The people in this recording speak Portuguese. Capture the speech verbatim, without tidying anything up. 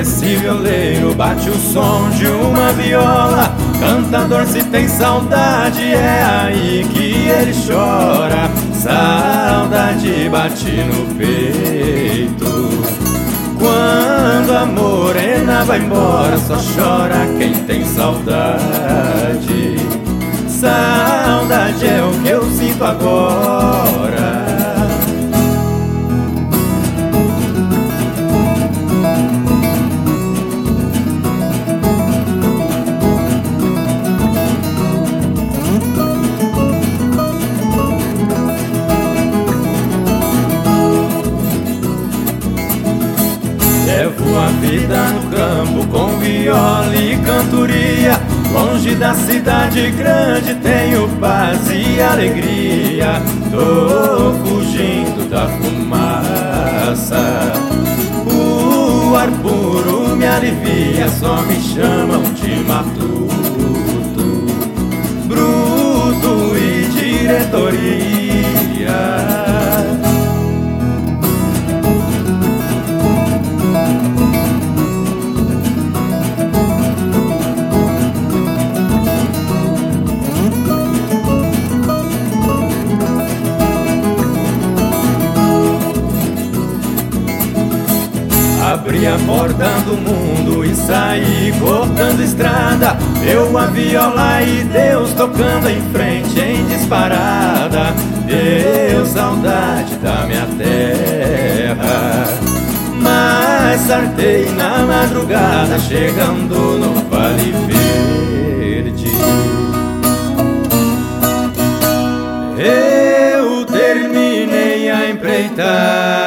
esse violeiro bate o som de uma viola. Cantador, se tem saudade, é aí que ele chora. Saudade bate no peito. Quando a morena vai embora, só chora quem tem saudade. Saudade é o que eu sinto agora. Levo a vida no campo com viola e cantoria. Longe da cidade grande tenho paz e alegria. Tô fugindo da fumaça. O ar puro me alivia, só me chamam de matuto, bruto e diretoria. Abri a porta do mundo e saí cortando estrada. Eu a viola e Deus tocando em frente em disparada. Deu saudade da minha terra, mas sartei na madrugada, chegando no Vale Verde. Eu terminei a empreitada.